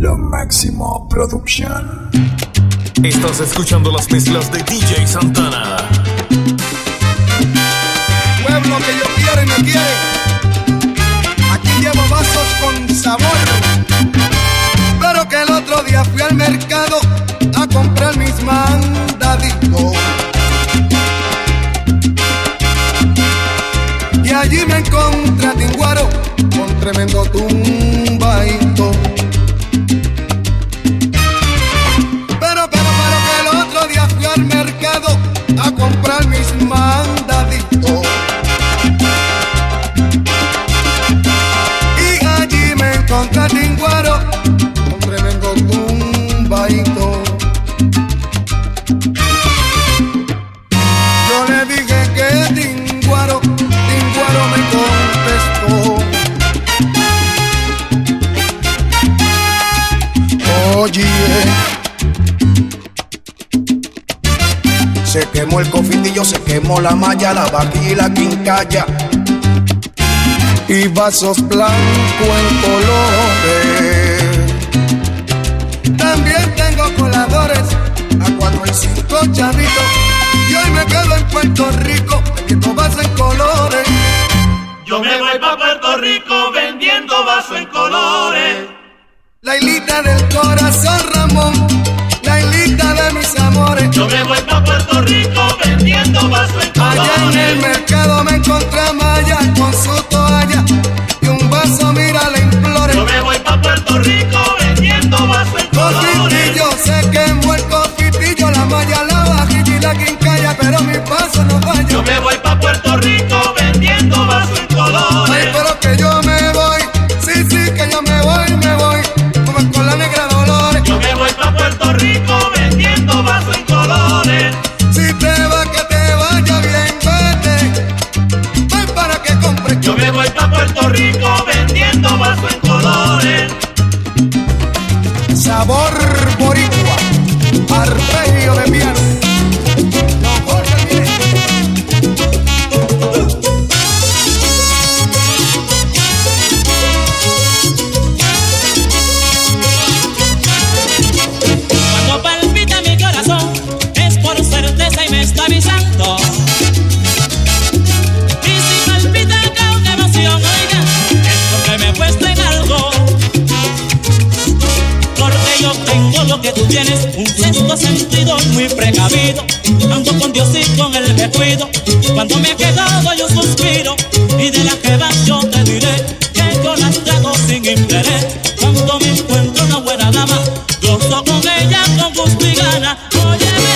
Lo Máximo Production. Estás escuchando las mezclas de DJ Santana. Pueblo que yo quiero y me quiere, aquí llevo vasos con sabor. Pero que el otro día fui al mercado a comprar mis mandaditos, y allí me encontré a Tinguaro con tremendo tumbadito. Pero que el otro día fui al mercado a comprar mis mandaditos, y allí me encontré a Tinguaro con tremendo tumbadito. Yo le dije que Tinguaro me contestó: oye, se quemó el cofitillo, se quemó la malla, la vaquilla y la quincalla, y vasos blancos en colores. También tengo coladores a 4 y 5 chavitos, y hoy me quedo en Puerto Rico vendiendo vasos en colores. Yo me voy pa' Puerto Rico vendiendo vasos en colores. La hilita del corazón, Ramón, la hilita de mis amores. Yo me voy pa' Puerto Rico vendiendo vasos en colores. Allá en el mercado me encontré a Maya con su toalla y un vaso, mira, le imploré. Yo me voy pa' Puerto Rico vendiendo vasos en colores. Cofitillo, se quemó el cofitillo, la malla, la vajilla y la quincalla, pero mi paso no falla. Yo me voy pa' Puerto Rico vendiendo vasos en colores. Ay, pero que yo me voy, sí, que yo me voy, como con la negra Dolores. Yo me voy pa' Puerto Rico vendiendo vasos en colores. Si te va, que te vaya bien, vete, ven para que compre. Yo me voy pa' Puerto Rico vendiendo vasos en colores. Sabor boricua, arpegio de piano. No, Jorge, mire. Cuando palpita mi corazón es por certeza y me está avisando. Y si palpita con emoción, oiga, es porque me he puesto en algo. Porque yo tengo lo que tú tienes, un sexto sentido muy precavido. Ando con Dios y con Él me cuido. Cuando me he quedado yo suspiro, y de la que vas yo te diré que yo las trato sin interés. Cuando me encuentro una buena dama, gozo con ella con gusto y gana. Óyeme.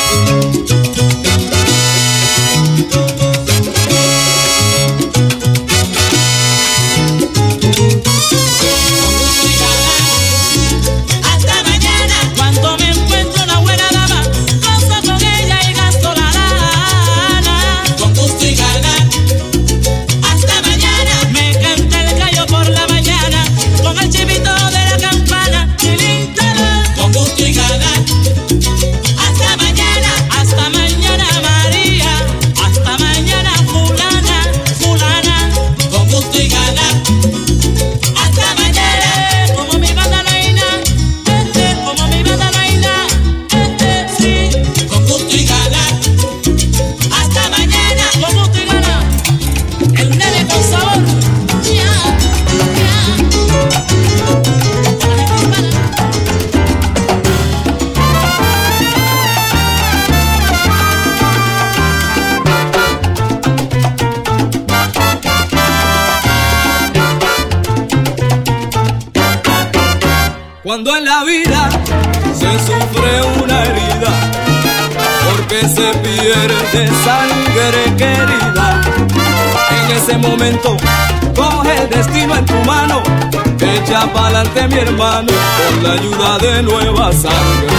Cuando en la vida se sufre una herida, porque se pierde sangre querida, en ese momento coge el destino en tu mano, echa pa'lante mi hermano, con la ayuda de nueva sangre.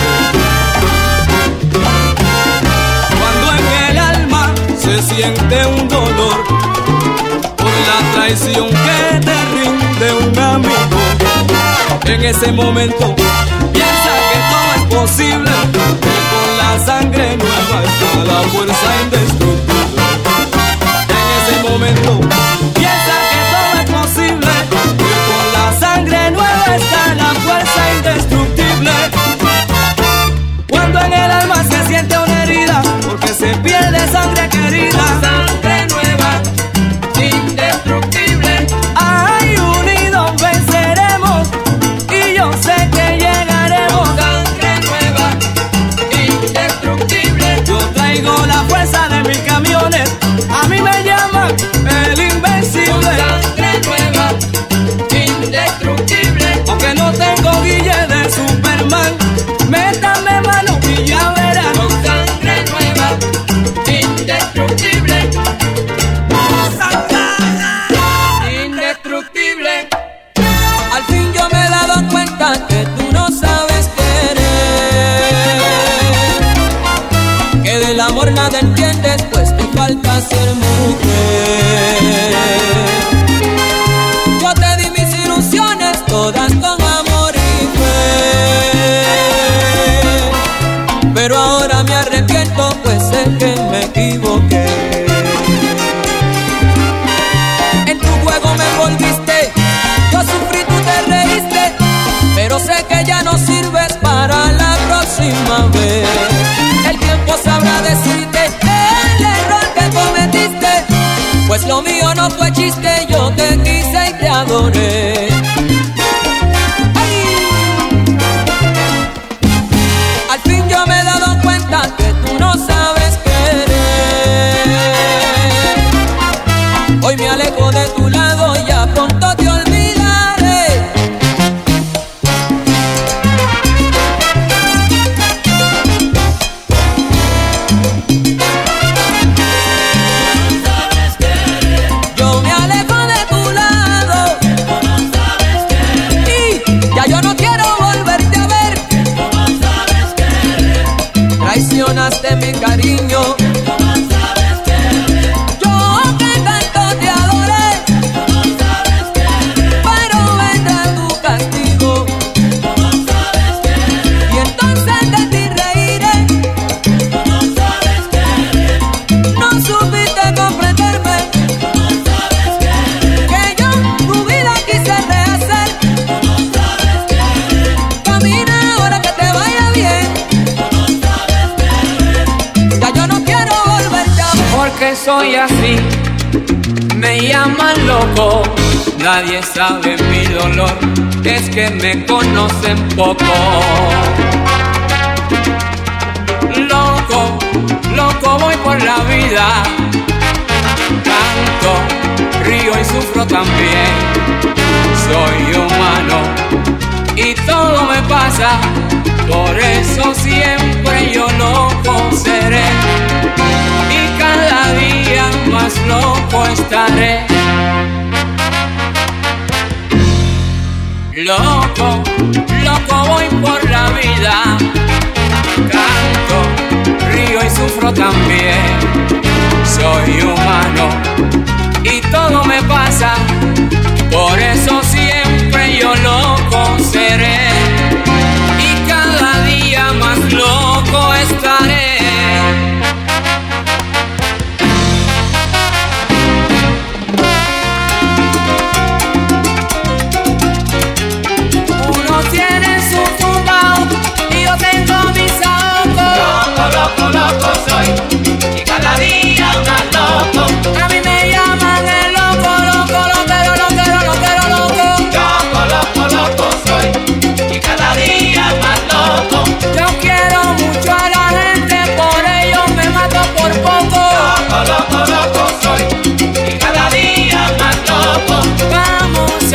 Cuando en el alma se siente un dolor por la traición que te rinde un amigo, en ese momento piensa que todo es posible, que con la sangre nueva está la fuerza indestructible. En ese momento piensa que todo es posible, que con la sangre nueva está la fuerza indestructible. última vez. El tiempo sabrá decirte el error que cometiste, pues lo mío no fue chiste, yo te quise y te adoré. Al fin yo me he dado cuenta que tú no sabes querer. Hoy me alejo de tu lado y ya pronto te olvidaré. Yo me alejo de tu lado y ya yo no quiero volverte a ver. Traicionaste mi cariño. Yo que tanto te adoré, pero vendrá tu castigo. Y entonces de ti reiré. No supiste comprenderme, que yo tu vida quise rehacer. Camina ahora que te vaya bien. Ya yo no quiero volverte a ver. Porque soy así, me llaman loco. Nadie sabe mi dolor, es que me conocen poco. Loco, loco voy por la vida. Canto, río y sufro también. Soy humano y todo me pasa. Por eso siempre yo loco seré. Y cada día más loco estaré. Loco, loco voy por la vida. Canto, río y sufro también. Soy humano y todo me pasa. Por eso siempre yo loco seré. Y cada día más loco estaré. Unos tienen su tumbao y yo tengo mis ahogos. Loco, loco, loco soy y cada día más loco. A mí me llaman el loco, loco, loquero, loquero, loquero, loco. Loco, loco, loco soy y cada día más loco. Yo quiero mucho a la gente, por ello me mato por poco. Loco, loco, loco soy y cada día más loco. Vamos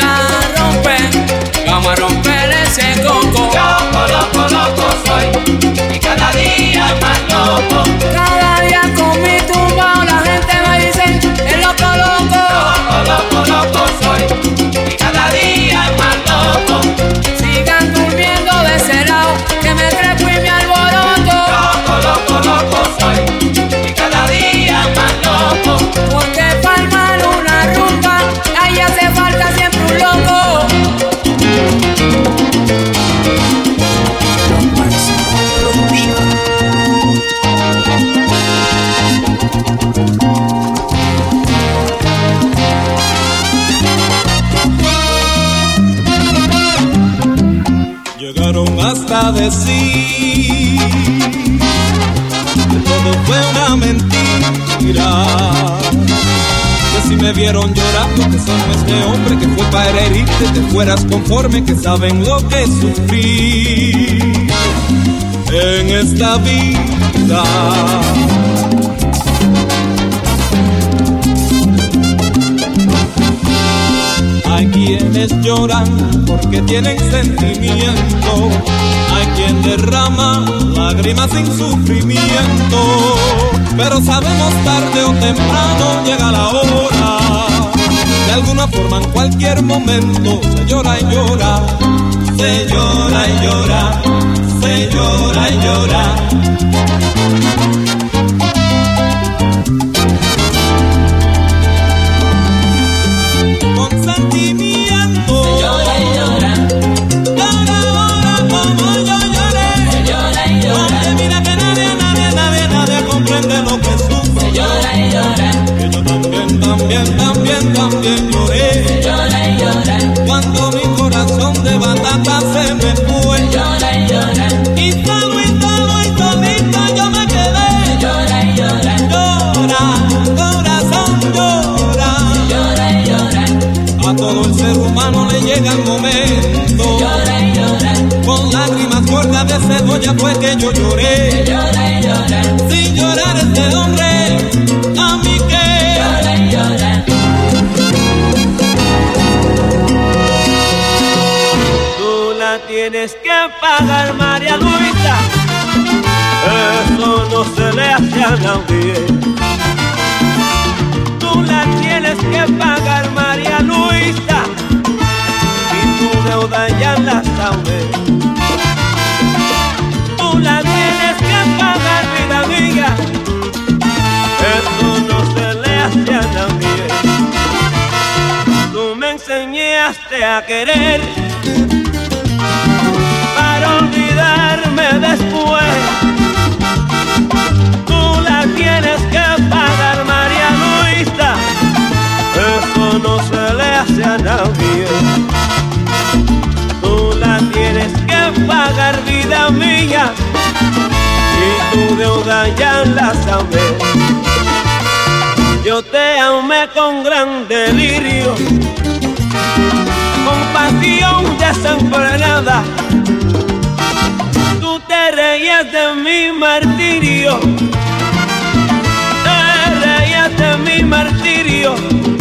a romper ese coco. Loco, loco, loco soy y cada día más loco. Cada día con mi tumbao la gente me dice el loco, loco. Loco, loco, loco soy y cada día más loco. Sigan durmiendo de ese lado que me trepo y me alboroto. Loco, loco, loco soy y cada día más loco. Porque para armar una rumba ahí hace falta siempre un loco. Llegaron hasta decir que todo fue una mentira, que si me vieron llorando que son este hombre que fue para herirte, te fueras conforme, que saben lo que sufrí en esta vida. Hay quienes lloran porque tienen sentimiento, hay quien derrama lágrimas sin sufrimiento, pero sabemos tarde o temprano llega la hora, de alguna forma en cualquier momento se llora y llora, se llora y llora, se llora y llora. También lloré. Llora y llora. Cuando mi corazón de batata se me fue. Llora y llora. Y todo acuerdas de ese doya fue que yo lloré. Lloré, lloré. Sin llorar este hombre, a mí que Lloré, lloré. Tú la tienes que pagar, María Luisa. Eso no se le hace a nadie. Tú la tienes que pagar, María Luisa. Y tu deuda ya la sabes. Tú la tienes que pagar, vida mía. Eso no se le hace a nadie. Tú me enseñaste a querer para olvidarme después. Tú la tienes que pagar, María Luisa. Eso no se le hace a nadie. Tú la tienes que pagar, vida mía. Y tu deuda ya la sabes. Yo te amé con gran delirio, con pasión desenfrenada. Tú te reías de mi martirio, te reías de mi martirio.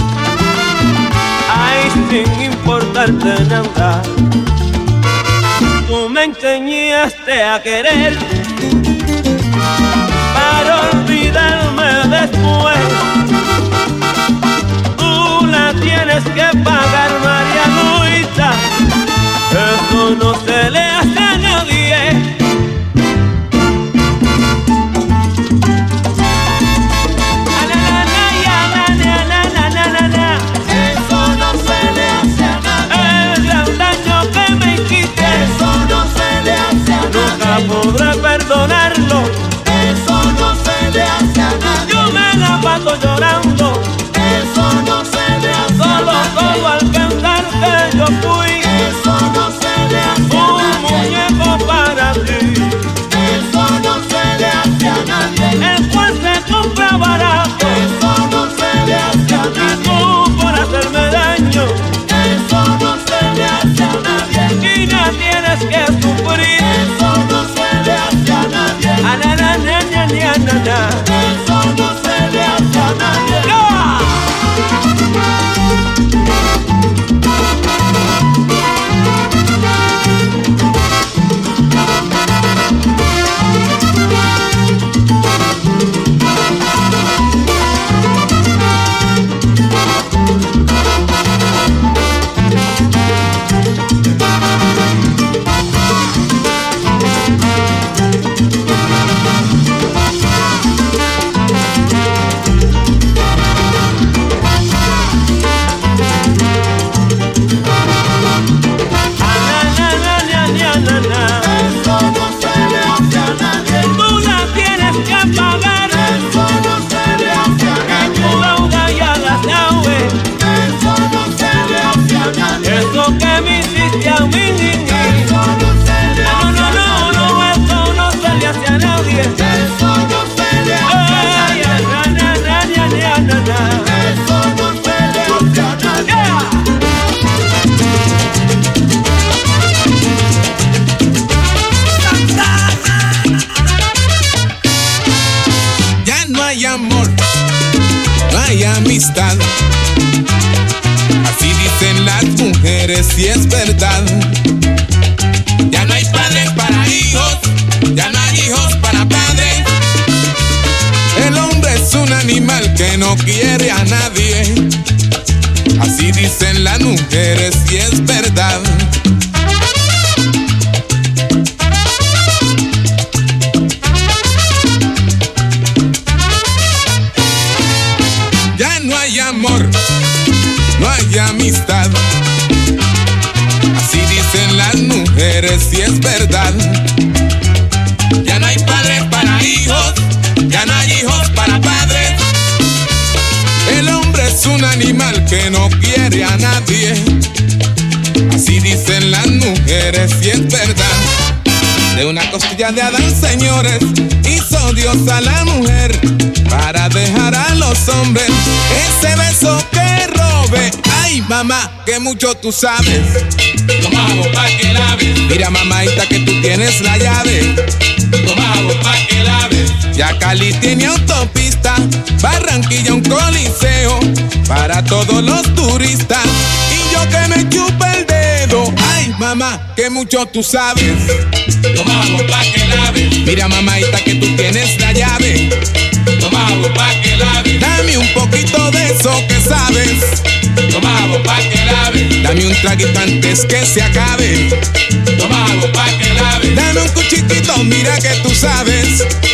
Ay, sin importarte nada. Tú me enseñaste a querer para olvidarme después. Tú la tienes que pagar, María Luisa. Eso no se le hace a nadie. Eso no se le hace a nadie. El gran daño que me hiciste, Eso no se le hace a nunca nadie. podré perdonarlo. Eso no se le hace a nadie. Yo me la paso llorando, Eso no se le hace a solo nadie. al pensar que yo fui Eso no se le hace a un nadie. muñeco para ti. Eso no se le hace a nadie. El cual se compra barato Eso no se le hace a y nadie. tú por hacerme daño Eso no se le hace a nadie. y no tienes que sufrir. Eso no se le hace a nadie. A na na na na na na na. Eso no se le hace a nadie. ¡Ya! amistad. Así dicen las mujeres y es verdad. Ya no hay padres para hijos, ya no hay hijos para padres. El hombre es un animal que no quiere a nadie. Así dicen las mujeres y es verdad. Ya no hay amor, no hay amistad. Así dicen las mujeres y es verdad. Ya no hay padres para hijos, ya no hay hijos para padres. El hombre es un animal que no quiere a nadie. Así dicen las mujeres y es verdad. De una costilla de Adán, señores, hizo Dios a la mujer para dejar a los hombres ese beso que robe. Ay, mamá, que mucho tú sabes. Lo hago pa' que laves. Mira, mamadita, que tú tienes tienes la llave. Toma agua pa' que laves. Ya Cali tiene autopista, Barranquilla un coliseo para todos los turistas. Y yo que me chupa el dedo, ay mamá, que mucho tú sabes. Toma agua pa' que laves. Mira mamaita que tú tienes la llave. Toma agua pa' que laves. Dame un poquito de eso que sabes. Toma agua pa' que laves. Dame un traguito antes que se acabe. Toma agua pa' que laves. Dame un cuchitito, mira que tú sabes.